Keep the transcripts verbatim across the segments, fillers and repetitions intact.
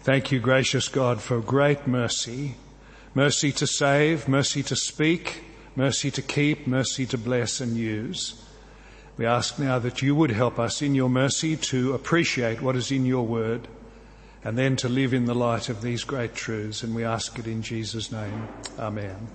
Thank you, gracious God, for great mercy. Mercy to save, mercy to speak, mercy to keep, mercy to bless and use. We ask now that you would help us in your mercy to appreciate what is in your word and then to live in the light of these great truths. And we ask it in Jesus' name. Amen.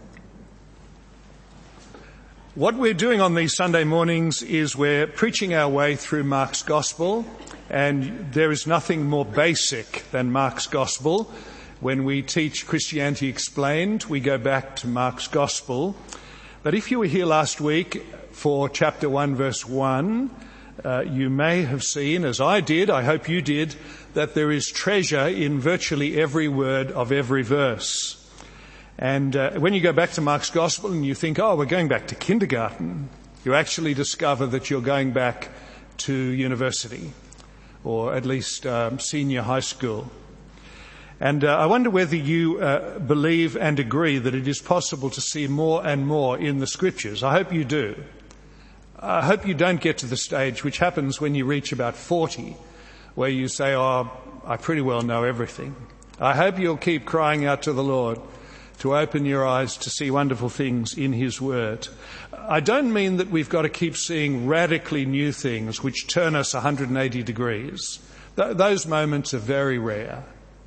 What we're doing on these Sunday mornings is we're preaching our way through Mark's Gospel, and there is nothing more basic than Mark's Gospel. When we teach Christianity Explained, we go back to Mark's Gospel. But if you were here last week for chapter one, verse one, uh, you may have seen, as I did, I hope you did, that there is treasure in virtually every word of every verse. And uh, when you go back to Mark's Gospel and you think, oh, we're going back to kindergarten, you actually discover that you're going back to university, or at least um, senior high school. And uh, I wonder whether you uh, believe and agree that it is possible to see more and more in the Scriptures. I hope you do. I hope you don't get to the stage which happens when you reach about forty, where you say, oh, I pretty well know everything. I hope you'll keep crying out to the Lord to open your eyes to see wonderful things in his word. I don't mean that we've got to keep seeing radically new things which turn us one hundred eighty degrees. Th- those moments are very rare.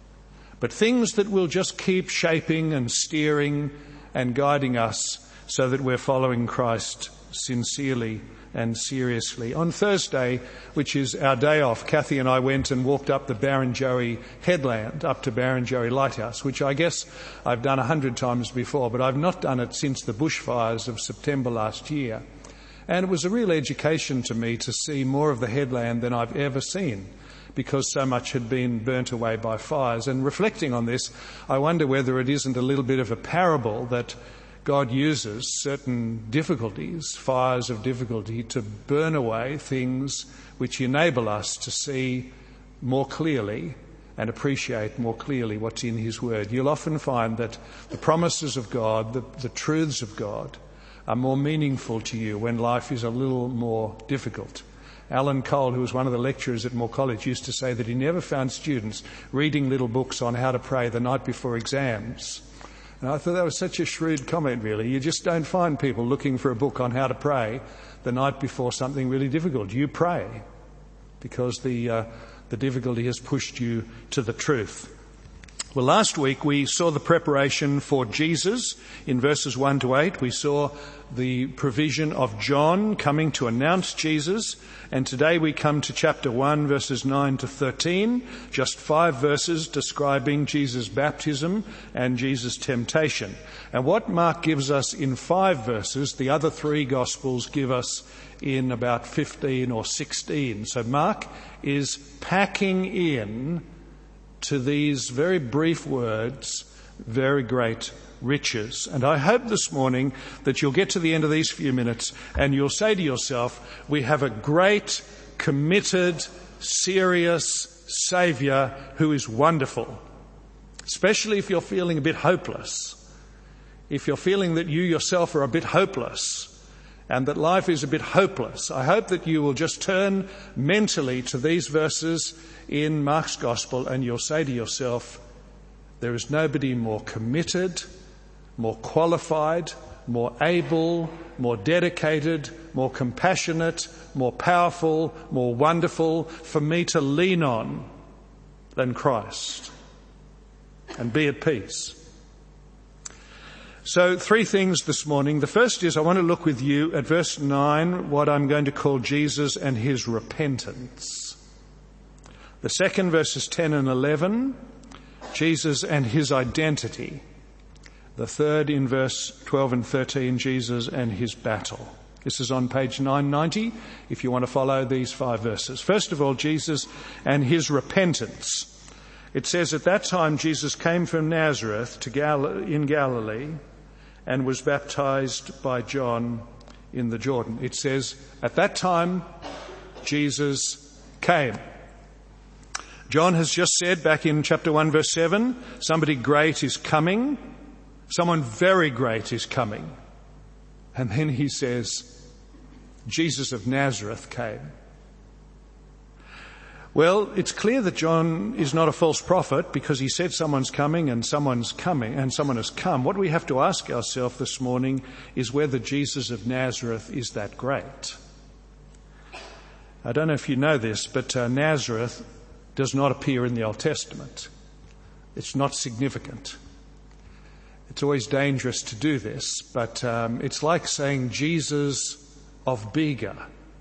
But things that will just keep shaping and steering and guiding us so that we're following Christ sincerely and seriously. On Thursday, which is our day off, Kathy and I went and walked up the Barrenjoey headland, up to Barrenjoey Lighthouse, which I guess I've done a hundred times before, but I've not done it since the bushfires of September last year. And it was a real education to me to see more of the headland than I've ever seen, because so much had been burnt away by fires. And reflecting on this, I wonder whether it isn't a little bit of a parable that God uses certain difficulties, fires of difficulty, to burn away things which enable us to see more clearly and appreciate more clearly what's in his word. You'll often find that the promises of God, the, the truths of God, are more meaningful to you when life is a little more difficult. Alan Cole, who was one of the lecturers at Moore College, used to say that he never found students reading little books on how to pray the night before exams. And I thought that was such a shrewd comment, really. You just don't find people looking for a book on how to pray the night before something really difficult. You pray because the uh, the difficulty has pushed you to the truth. Well, last week we saw the preparation for Jesus in verses one to eight. We saw the provision of John coming to announce Jesus. And today we come to chapter one, verses nine to thirteen, just five verses describing Jesus' baptism and Jesus' temptation. And what Mark gives us in five verses, the other three Gospels give us in about fifteen or sixteen. So Mark is packing in to these very brief words very great riches. And I hope this morning that you'll get to the end of these few minutes and you'll say to yourself, we have a great, committed, serious Saviour who is wonderful. Especially if you're feeling a bit hopeless. If you're feeling that you yourself are a bit hopeless and that life is a bit hopeless, I hope that you will just turn mentally to these verses in Mark's Gospel and you'll say to yourself, there is nobody more committed, more qualified, more able, more dedicated, more compassionate, more powerful, more wonderful for me to lean on than Christ. And be at peace. So three things this morning. The first is I want to look with you at verse nine, what I'm going to call Jesus and his repentance. The second, verses ten and eleven, Jesus and his identity. The third, in verse twelve and thirteen, Jesus and his battle. This is on page nine ninety, if you want to follow these five verses. First of all, Jesus and his repentance. It says, at that time Jesus came from Nazareth to Gal- in Galilee and was baptized by John in the Jordan. It says, at that time Jesus came. John has just said back in chapter one, verse seven, somebody great is coming. Someone very great is coming. And then he says, Jesus of Nazareth came. Well, it's clear that John is not a false prophet because he said someone's coming and someone's coming and someone has come. What we have to ask ourselves this morning is whether Jesus of Nazareth is that great. I don't know if you know this, but uh, Nazareth does not appear in the Old Testament. It's not significant. It's always dangerous to do this, but um, it's like saying Jesus of Bega,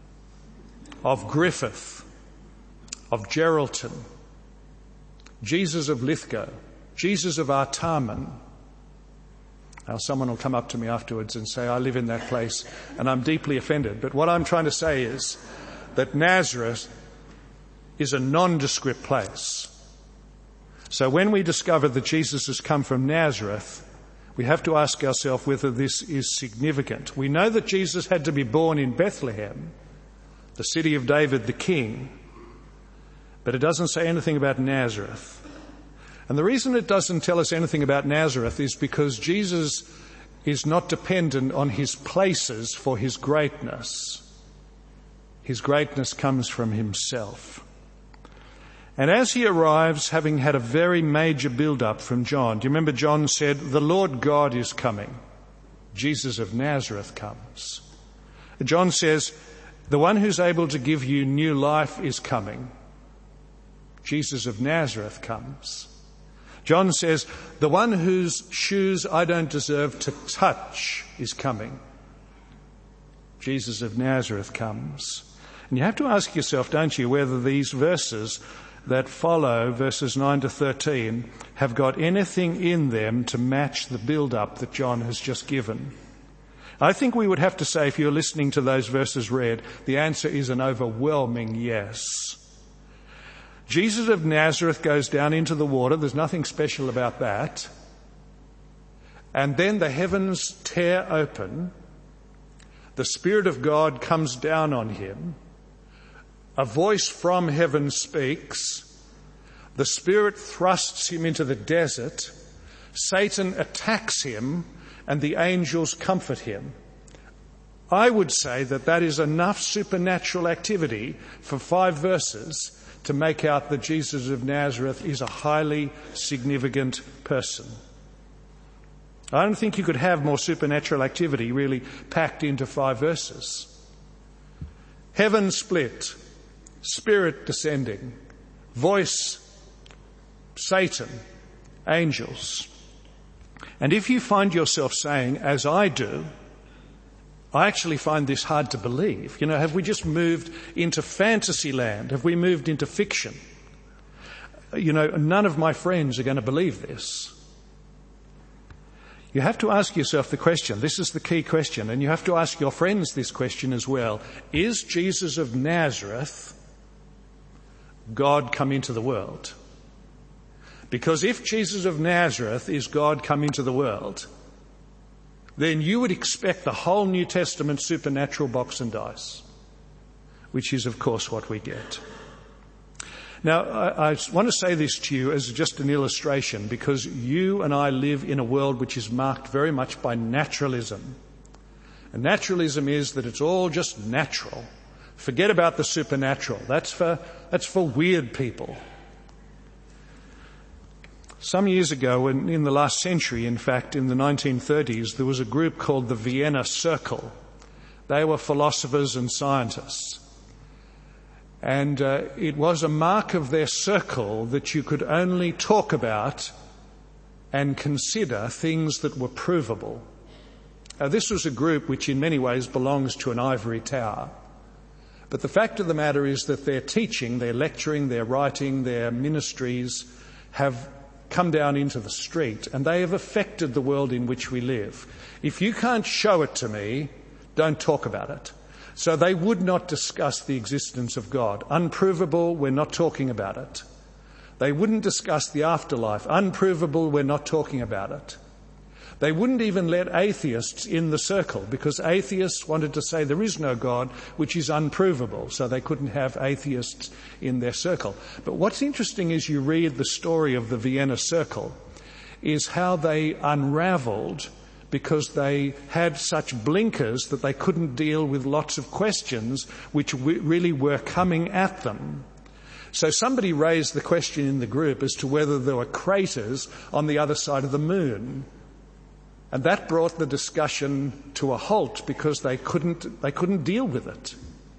of Griffith, of Geraldton, Jesus of Lithgow, Jesus of Artarmon. Now someone will come up to me afterwards and say, I live in that place and I'm deeply offended. But what I'm trying to say is that Nazareth is a nondescript place. So when we discover that Jesus has come from Nazareth, we have to ask ourselves whether this is significant. We know that Jesus had to be born in Bethlehem, the city of David the king, but it doesn't say anything about Nazareth. And the reason it doesn't tell us anything about Nazareth is because Jesus is not dependent on his places for his greatness. His greatness comes from himself. And as he arrives, having had a very major build-up from John, do you remember John said, the Lord God is coming. Jesus of Nazareth comes. John says, the one who's able to give you new life is coming. Jesus of Nazareth comes. John says, the one whose shoes I don't deserve to touch is coming. Jesus of Nazareth comes. And you have to ask yourself, don't you, whether these verses that follow, verses nine to thirteen, have got anything in them to match the build-up that John has just given. I think we would have to say, if you're listening to those verses read, the answer is an overwhelming yes. Jesus of Nazareth goes down into the water. There's nothing special about that. And then the heavens tear open. The Spirit of God comes down on him. A voice from heaven speaks. The Spirit thrusts him into the desert. Satan attacks him and the angels comfort him. I would say that that is enough supernatural activity for five verses to make out that Jesus of Nazareth is a highly significant person. I don't think you could have more supernatural activity really packed into five verses. Heaven split, Spirit descending, voice, Satan, angels. And if you find yourself saying, as I do, I actually find this hard to believe. You know, have we just moved into fantasy land? Have we moved into fiction? You know, none of my friends are going to believe this. You have to ask yourself the question, this is the key question, and you have to ask your friends this question as well. Is Jesus of Nazareth God come into the world? Because if Jesus of Nazareth is God come into the world, then you would expect the whole New Testament supernatural box and dice, which is, of course, what we get. Now, I, I want to say this to you as just an illustration, because you and I live in a world which is marked very much by naturalism. And naturalism is that it's all just natural. Forget about the supernatural. That's for, that's for weird people. Some years ago, in, in the last century, in fact, in the nineteen thirties, there was a group called the Vienna Circle. They were philosophers and scientists. And uh, it was a mark of their circle that you could only talk about and consider things that were provable. Uh, this was a group which in many ways belongs to an ivory tower. But the fact of the matter is that their teaching, their lecturing, their writing, their ministries have come down into the street, and they have affected the world in which we live. If you can't show it to me, don't talk about it. So they would not discuss the existence of God. Unprovable, we're not talking about it. They wouldn't discuss the afterlife. Unprovable, we're not talking about it. They wouldn't even let atheists in the circle, because atheists wanted to say there is no God, which is unprovable, so they couldn't have atheists in their circle. But what's interesting is you read the story of the Vienna Circle, is how they unraveled because they had such blinkers that they couldn't deal with lots of questions which w- really were coming at them. So somebody raised the question in the group as to whether there were craters on the other side of the moon. And that brought the discussion to a halt because they couldn't, they couldn't deal with it.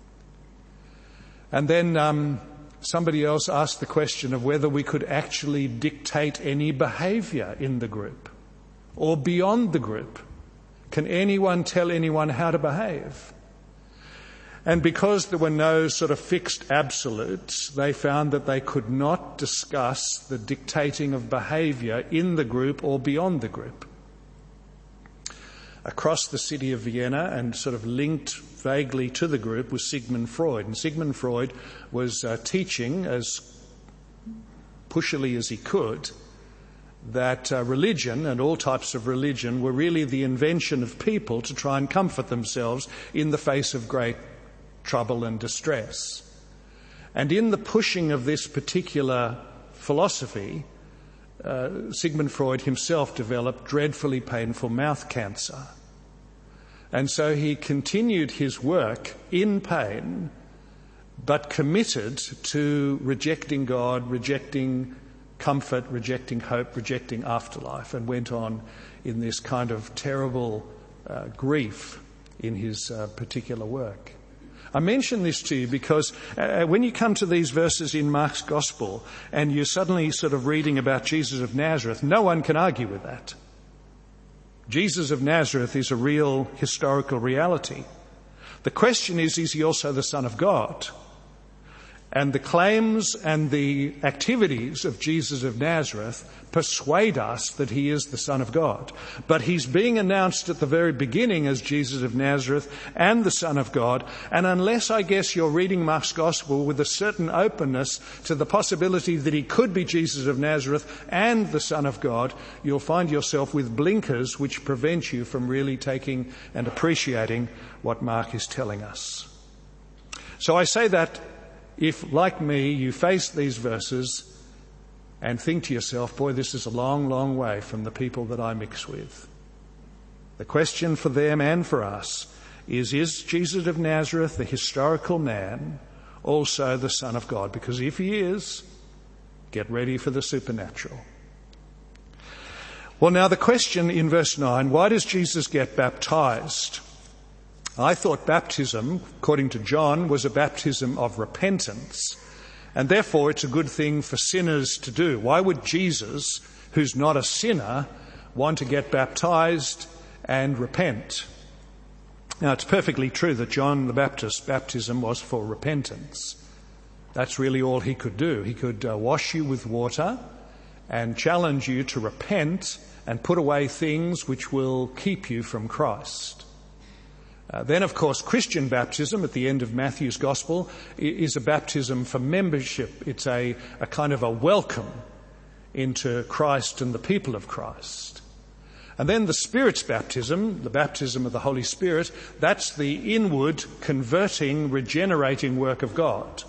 And then um, somebody else asked the question of whether we could actually dictate any behaviour in the group or beyond the group. Can anyone tell anyone how to behave? And because there were no sort of fixed absolutes, they found that they could not discuss the dictating of behaviour in the group or beyond the group. Across the city of Vienna and sort of linked vaguely to the group was Sigmund Freud. And Sigmund Freud was uh, teaching as pushily as he could that uh, religion and all types of religion were really the invention of people to try and comfort themselves in the face of great trouble and distress. And in the pushing of this particular philosophy, uh, Sigmund Freud himself developed dreadfully painful mouth cancer. And so he continued his work in pain, but committed to rejecting God, rejecting comfort, rejecting hope, rejecting afterlife, and went on in this kind of terrible uh, grief in his uh, particular work. I mention this to you because uh, when you come to these verses in Mark's Gospel and you're suddenly sort of reading about Jesus of Nazareth, no one can argue with that. Jesus of Nazareth is a real historical reality. The question is, is he also the Son of God? And the claims and the activities of Jesus of Nazareth persuade us that he is the Son of God. But he's being announced at the very beginning as Jesus of Nazareth and the Son of God. And unless, I guess, you're reading Mark's Gospel with a certain openness to the possibility that he could be Jesus of Nazareth and the Son of God, you'll find yourself with blinkers which prevent you from really taking and appreciating what Mark is telling us. So I say that if, like me, you face these verses and think to yourself, boy, this is a long, long way from the people that I mix with. The question for them and for us is, is Jesus of Nazareth, the historical man, also the Son of God? Because if he is, get ready for the supernatural. Well, now the question in verse nine, why does Jesus get baptized? I thought baptism, according to John, was a baptism of repentance, and therefore it's a good thing for sinners to do. Why would Jesus, who's not a sinner, want to get baptized and repent? Now, it's perfectly true that John the Baptist's baptism was for repentance. That's really all he could do. He could uh, wash you with water and challenge you to repent and put away things which will keep you from Christ. Uh, then, of course, Christian baptism at the end of Matthew's Gospel is a baptism for membership. It's a, a kind of a welcome into Christ and the people of Christ. And then the Spirit's baptism, the baptism of the Holy Spirit, that's the inward, converting, regenerating work of God.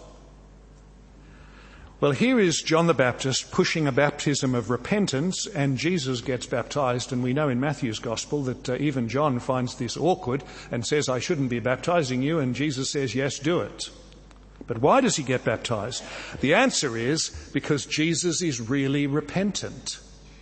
Well, here is John the Baptist pushing a baptism of repentance, and Jesus gets baptized. And we know in Matthew's Gospel that uh, even John finds this awkward and says, I shouldn't be baptizing you. And Jesus says, yes, do it. But why does he get baptized? The answer is because Jesus is really repentant.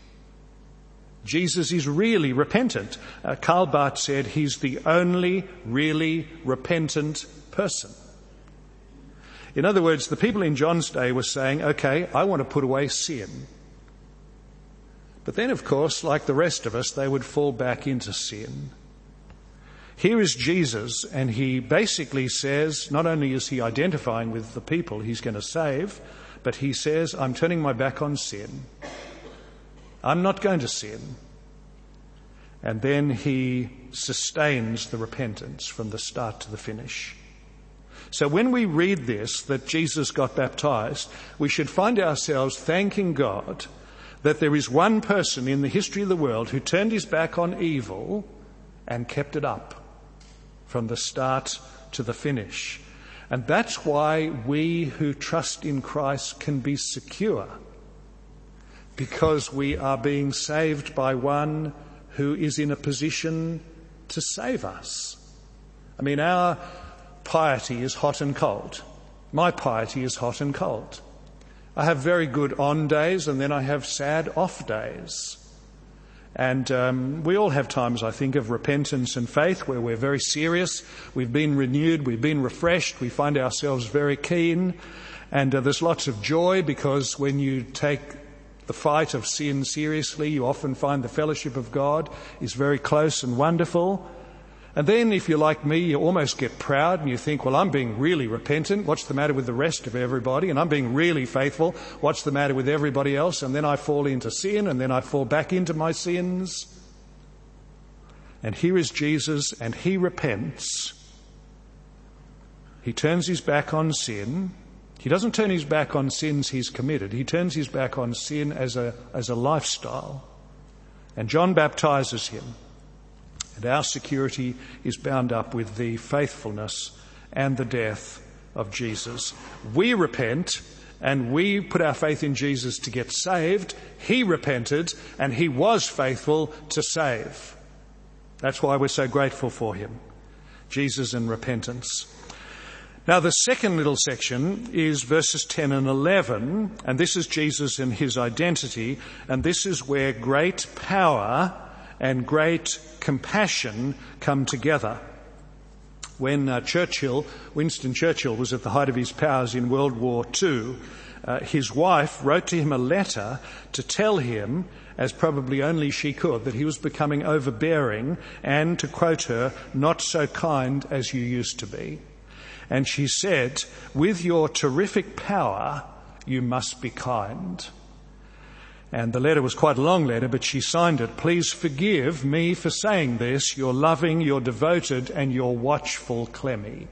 Jesus is really repentant. Uh, Karl Barth said he's the only really repentant person. In other words, the people in John's day were saying, okay, I want to put away sin. But then, of course, like the rest of us, they would fall back into sin. Here is Jesus, and he basically says, not only is he identifying with the people he's going to save, but he says, I'm turning my back on sin. I'm not going to sin. And then he sustains the repentance from the start to the finish. So when we read this, that Jesus got baptized, we should find ourselves thanking God that there is one person in the history of the world who turned his back on evil and kept it up from the start to the finish. And that's why we who trust in Christ can be secure, because we are being saved by one who is in a position to save us. I mean, our piety is hot and cold. My piety is hot and cold. I have very good on days, and then I have sad off days. And um, we all have times, I think, of repentance and faith where we're very serious. We've been renewed, we've been refreshed, we find ourselves very keen. And uh, there's lots of joy, because when you take the fight of sin seriously, you often find the fellowship of God is very close and wonderful. And then, if you're like me, you almost get proud and you think, well, I'm being really repentant. What's the matter with the rest of everybody? And I'm being really faithful. What's the matter with everybody else? And then I fall into sin, and then I fall back into my sins. And here is Jesus, and he repents. He turns his back on sin. He doesn't turn his back on sins he's committed. He turns his back on sin as a, as a lifestyle. And John baptizes him. And our security is bound up with the faithfulness and the death of Jesus. We repent and we put our faith in Jesus to get saved. He repented and he was faithful to save. That's why we're so grateful for him. Jesus and repentance. Now, the second little section is verses ten and eleven, and this is Jesus and his identity, and this is where great power and great compassion come together. When uh, Churchill, Winston Churchill, was at the height of his powers in World War Two, uh, his wife wrote to him a letter to tell him, as probably only she could, that he was becoming overbearing and, to quote her, not so kind as you used to be. And she said, with your terrific power, you must be kind. And the letter was quite a long letter, but she signed it. Please forgive me for saying this, your loving, your devoted, and your watchful Clemmy.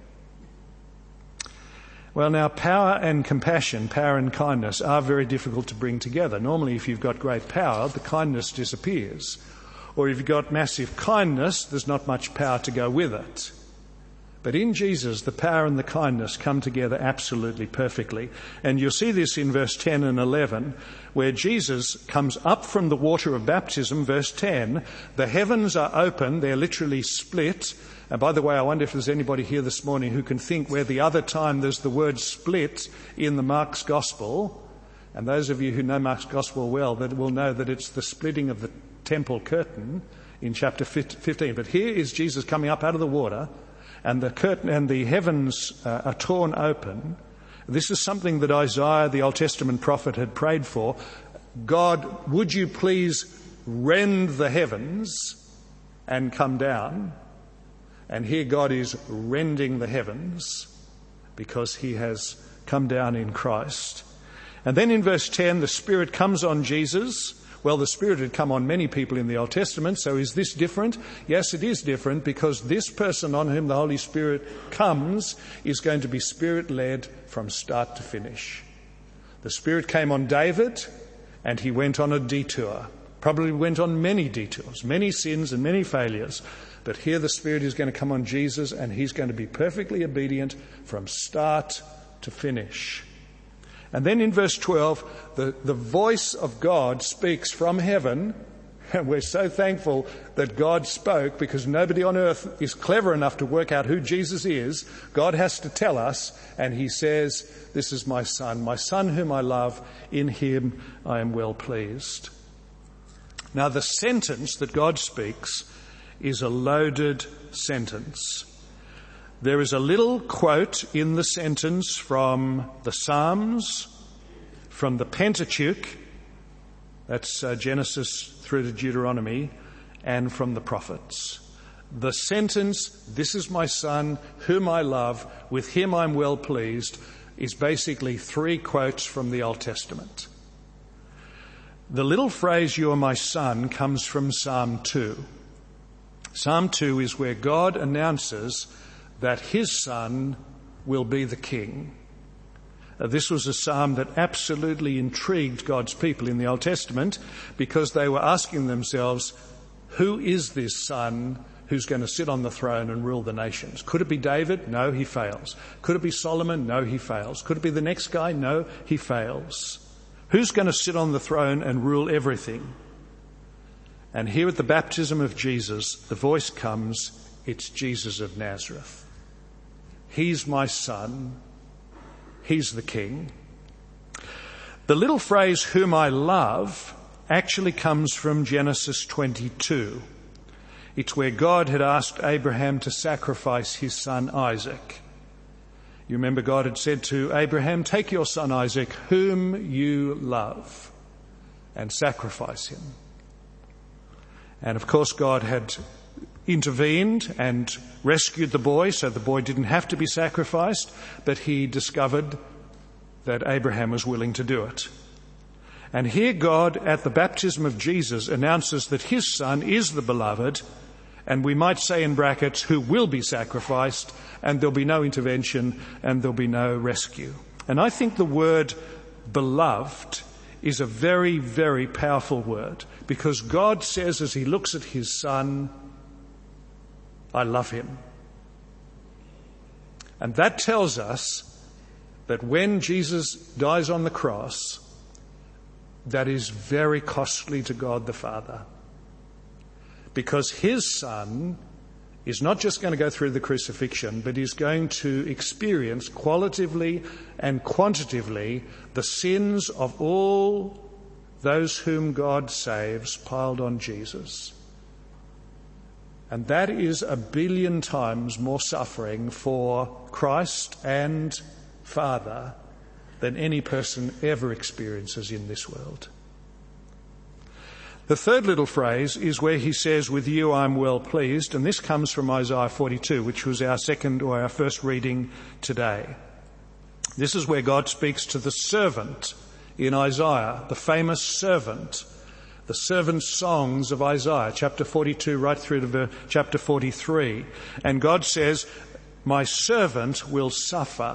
Well, now, power and compassion, power and kindness are very difficult to bring together. Normally, if you've got great power, the kindness disappears. Or if you've got massive kindness, there's not much power to go with it. But in Jesus, the power and the kindness come together absolutely perfectly. And you'll see this in verse ten and eleven, where Jesus comes up from the water of baptism, verse ten. The heavens are open, they're literally split. And by the way, I wonder if there's anybody here this morning who can think where the other time there's the word split in the Mark's Gospel. And those of you who know Mark's Gospel well, that will know that it's the splitting of the temple curtain in chapter fifteen. But here is Jesus coming up out of the water, and the curtain and the heavens uh, are torn open. This is something that Isaiah, the Old Testament prophet, had prayed for. God, would you please rend the heavens and come down? And here God is rending the heavens because he has come down in Christ. And then in verse ten, the Spirit comes on Jesus. Well, the Spirit had come on many people in the Old Testament, so is this different? Yes, it is different, because this person on whom the Holy Spirit comes is going to be Spirit-led from start to finish. The Spirit came on David, and he went on a detour. Probably went on many detours, many sins and many failures. But here the Spirit is going to come on Jesus, and he's going to be perfectly obedient from start to finish. And then in verse twelve, the, the voice of God speaks from heaven. And we're so thankful that God spoke, because nobody on earth is clever enough to work out who Jesus is. God has to tell us, and he says, this is my son, my son whom I love, in him I am well pleased. Now, the sentence that God speaks is a loaded sentence. There is a little quote in the sentence from the Psalms, from the Pentateuch, that's uh, Genesis through to Deuteronomy, and from the prophets. The sentence, this is my son, whom I love, with him I'm well pleased, is basically three quotes from the Old Testament. The little phrase, you are my son, comes from Psalm two. Psalm two is where God announces that his son will be the king. Uh, this was a psalm that absolutely intrigued God's people in the Old Testament, because they were asking themselves, who is this son who's going to sit on the throne and rule the nations? Could it be David? No, he fails. Could it be Solomon? No, he fails. Could it be the next guy? No, he fails. Who's going to sit on the throne and rule everything? And here at the baptism of Jesus, the voice comes, it's Jesus of Nazareth. He's my son. He's the king. The little phrase, whom I love, actually comes from Genesis twenty-two. It's where God had asked Abraham to sacrifice his son Isaac. You remember God had said to Abraham, take your son Isaac, whom you love, and sacrifice him. And of course God had intervened and rescued the boy, so the boy didn't have to be sacrificed, but he discovered that Abraham was willing to do it. And here God, at the baptism of Jesus, announces that his son is the beloved, and we might say in brackets, who will be sacrificed, and there'll be no intervention, and there'll be no rescue. And I think the word beloved is a very, very powerful word, because God says as he looks at his son, I love him. And that tells us that when Jesus dies on the cross, that is very costly to God the Father. Because his son is not just going to go through the crucifixion, but is going to experience qualitatively and quantitatively the sins of all those whom God saves piled on Jesus. And that is a billion times more suffering for Christ and Father than any person ever experiences in this world. The third little phrase is where he says, with you I'm well pleased, and this comes from Isaiah forty-two, which was our second or our first reading today. This is where God speaks to the servant in Isaiah, the famous servant, the servant songs of Isaiah, chapter forty-two right through to chapter forty-three. And God says, my servant will suffer,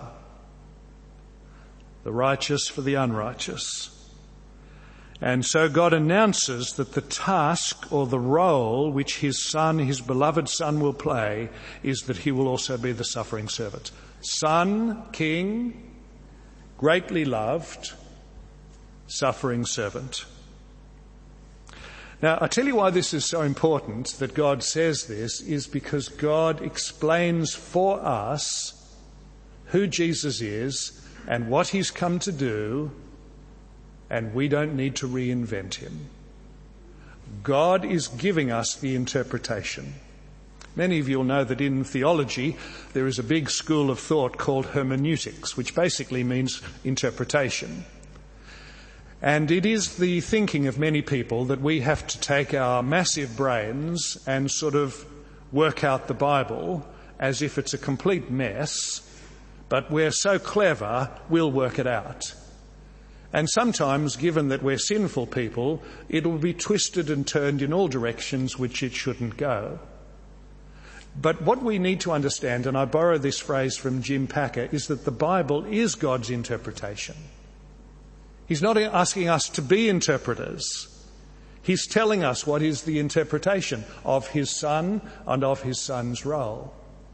the righteous for the unrighteous. And so God announces that the task or the role which his son, his beloved son, will play is that he will also be the suffering servant. Son, king, greatly loved, suffering servant. Now, I tell you why this is so important that God says this is because God explains for us who Jesus is and what he's come to do, and we don't need to reinvent him. God is giving us the interpretation. Many of you will know that in theology there is a big school of thought called hermeneutics, which basically means interpretation. And it is the thinking of many people that we have to take our massive brains and sort of work out the Bible as if it's a complete mess, but we're so clever, we'll work it out. And sometimes, given that we're sinful people, it will be twisted and turned in all directions which it shouldn't go. But what we need to understand, and I borrow this phrase from Jim Packer, is that the Bible is God's interpretation. He's not asking us to be interpreters. He's telling us what is the interpretation of his son and of his son's role.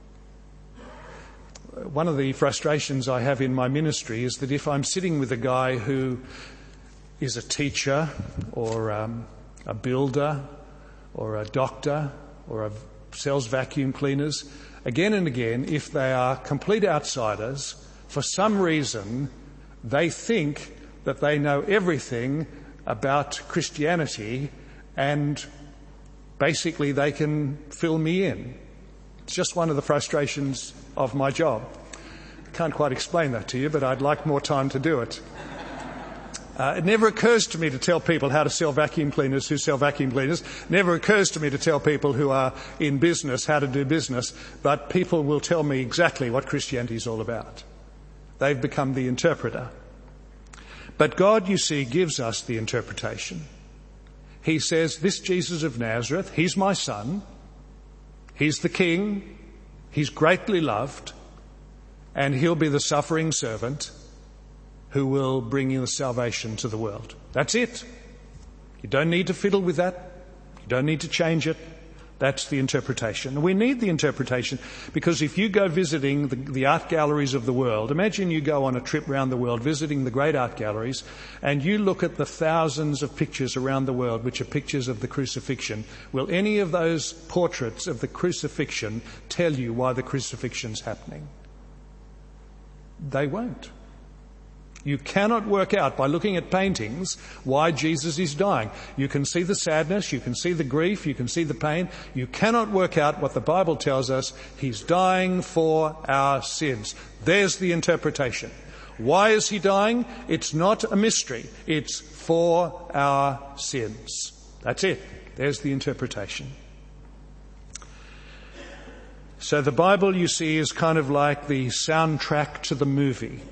One of the frustrations I have in my ministry is that if I'm sitting with a guy who is a teacher or um, a builder or a doctor or a sells vacuum cleaners, again and again, if they are complete outsiders, for some reason they think that they know everything about Christianity and basically they can fill me in. It's just one of the frustrations of my job. I can't quite explain that to you, but I'd like more time to do it. Uh, it never occurs to me to tell people how to sell vacuum cleaners who sell vacuum cleaners. Never occurs to me to tell people who are in business how to do business, but people will tell me exactly what Christianity is all about. They've become the interpreter. But God, you see, gives us the interpretation. He says, this Jesus of Nazareth, he's my son, he's the king, he's greatly loved, and he'll be the suffering servant who will bring you the salvation to the world. That's it. You don't need to fiddle with that. You don't need to change it. That's the interpretation. And we need the interpretation because if you go visiting the, the art galleries of the world, imagine you go on a trip around the world visiting the great art galleries and you look at the thousands of pictures around the world which are pictures of the crucifixion. Will any of those portraits of the crucifixion tell you why the crucifixion's happening? They won't. You cannot work out by looking at paintings why Jesus is dying. You can see the sadness, you can see the grief, you can see the pain. You cannot work out what the Bible tells us. He's dying for our sins. There's the interpretation. Why is he dying? It's not a mystery. It's for our sins. That's it. There's the interpretation. So the Bible, you see, is kind of like the soundtrack to the movie.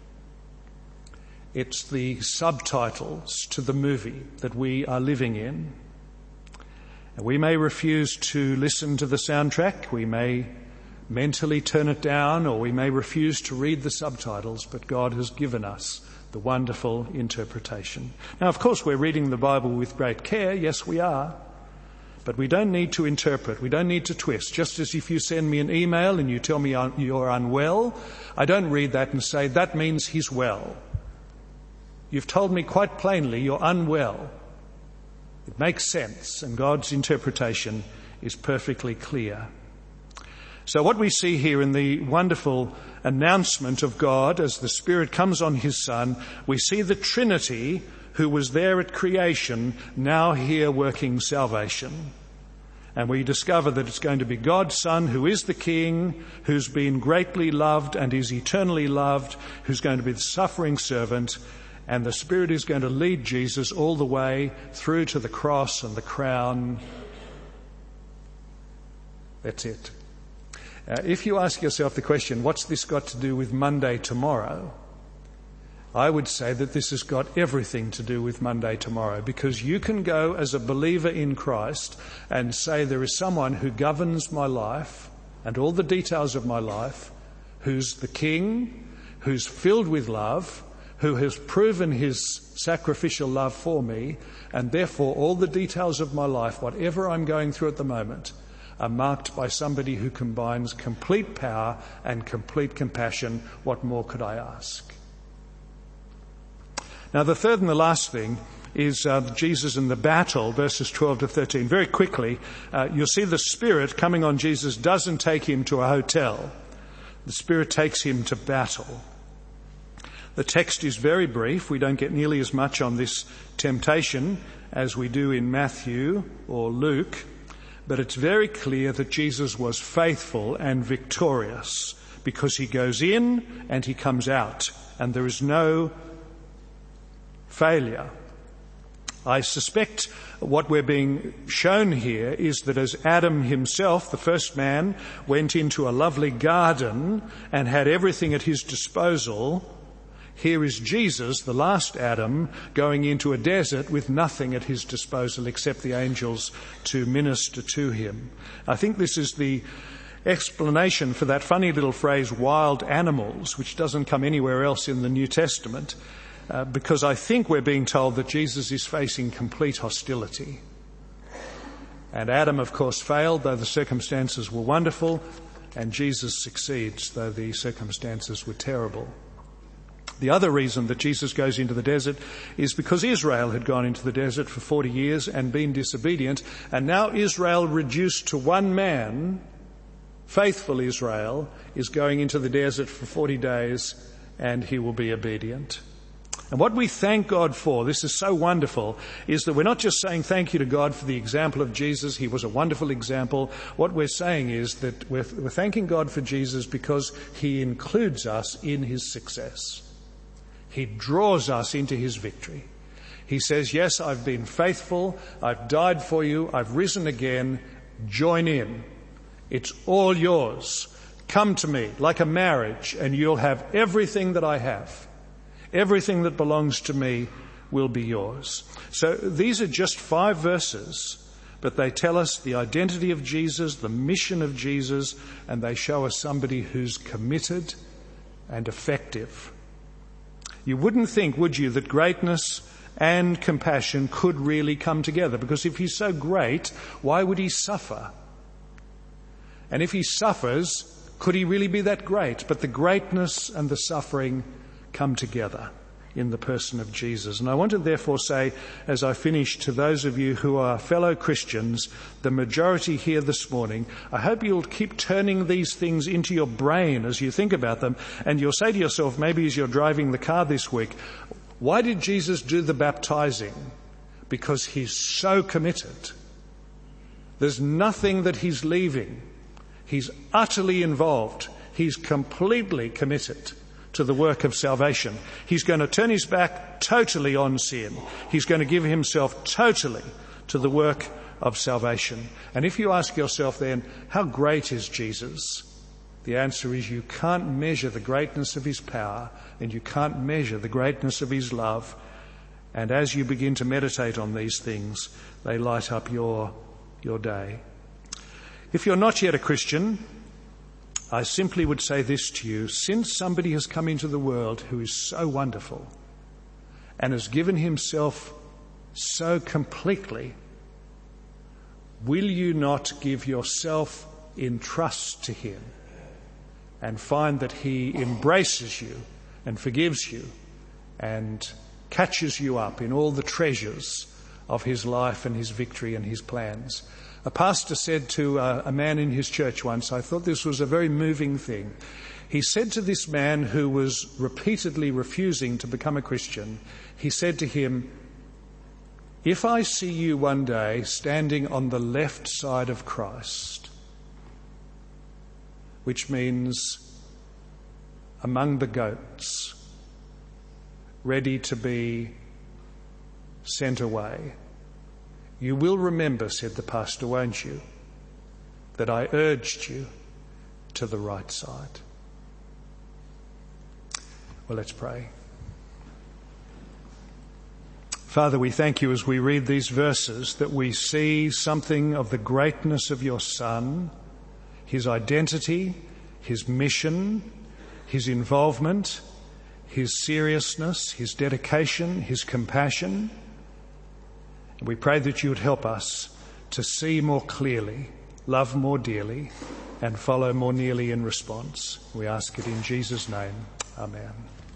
It's the subtitles to the movie that we are living in. And we may refuse to listen to the soundtrack. We may mentally turn it down, or we may refuse to read the subtitles, but God has given us the wonderful interpretation. Now, of course, we're reading the Bible with great care. Yes, we are. But we don't need to interpret. We don't need to twist. Just as if you send me an email and you tell me you're unwell, I don't read that and say, that means he's well. You've told me quite plainly you're unwell. It makes sense, and God's interpretation is perfectly clear. So what we see here in the wonderful announcement of God as the Spirit comes on his Son, we see the Trinity who was there at creation now here working salvation. And we discover that it's going to be God's Son, who is the King, who's been greatly loved and is eternally loved, who's going to be the suffering servant. And the Spirit is going to lead Jesus all the way through to the cross and the crown. That's it. Uh, if you ask yourself the question, what's this got to do with Monday tomorrow? I would say that this has got everything to do with Monday tomorrow, because you can go as a believer in Christ and say there is someone who governs my life and all the details of my life, who's the King, who's filled with love, who has proven his sacrificial love for me, and therefore all the details of my life, whatever I'm going through at the moment, are marked by somebody who combines complete power and complete compassion. What more could I ask? Now, the third and the last thing is uh, Jesus in the battle, verses twelve to thirteen. Very quickly, uh, you'll see the Spirit coming on Jesus doesn't take him to a hotel. The Spirit takes him to battle. The text is very brief. We don't get nearly as much on this temptation as we do in Matthew or Luke, but it's very clear that Jesus was faithful and victorious because he goes in and he comes out, and there is no failure. I suspect what we're being shown here is that as Adam himself, the first man, went into a lovely garden and had everything at his disposal, here is Jesus, the last Adam, going into a desert with nothing at his disposal except the angels to minister to him. I think this is the explanation for that funny little phrase, wild animals, which doesn't come anywhere else in the New Testament, uh, because I think we're being told that Jesus is facing complete hostility. And Adam, of course, failed, though the circumstances were wonderful, and Jesus succeeds, though the circumstances were terrible. The other reason that Jesus goes into the desert is because Israel had gone into the desert for forty years and been disobedient, and now Israel, reduced to one man, faithful Israel, is going into the desert for forty days, and he will be obedient. And what we thank God for, this is so wonderful, is that we're not just saying thank you to God for the example of Jesus. He was a wonderful example. What we're saying is that we're, we're thanking God for Jesus because he includes us in his success. He draws us into his victory. He says, yes, I've been faithful. I've died for you. I've risen again. Join in. It's all yours. Come to me like a marriage and you'll have everything that I have. Everything that belongs to me will be yours. So these are just five verses, but they tell us the identity of Jesus, the mission of Jesus, and they show us somebody who's committed and effective. You wouldn't think, would you, that greatness and compassion could really come together? Because if he's so great, why would he suffer? And if he suffers, could he really be that great? But the greatness and the suffering come together in the person of Jesus. And I want to therefore say, as I finish, to those of you who are fellow Christians, the majority here this morning, I hope you'll keep turning these things into your brain as you think about them, and you'll say to yourself, maybe as you're driving the car this week, why did Jesus do the baptizing? Because he's so committed. There's nothing that he's leaving. He's utterly involved. He's completely committed to the work of salvation. He's going to turn his back totally on sin. He's going to give himself totally to the work of salvation. And if you ask yourself then, how great is Jesus? The answer is you can't measure the greatness of his power, and you can't measure the greatness of his love. And as you begin to meditate on these things, they light up your, your day. If you're not yet a Christian, I simply would say this to you. Since somebody has come into the world who is so wonderful and has given himself so completely, will you not give yourself in trust to him and find that he embraces you and forgives you and catches you up in all the treasures of his life and his victory and his plans? A pastor said to a, a man in his church once, I thought this was a very moving thing. He said to this man who was repeatedly refusing to become a Christian, he said to him, if I see you one day standing on the left side of Christ, which means among the goats, ready to be sent away, you will remember, said the pastor, won't you, that I urged you to the right side. Well, let's pray. Father, we thank you as we read these verses that we see something of the greatness of your Son, his identity, his mission, his involvement, his seriousness, his dedication, his compassion. We pray that you would help us to see more clearly, love more dearly, and follow more nearly in response. We ask it in Jesus' name. Amen.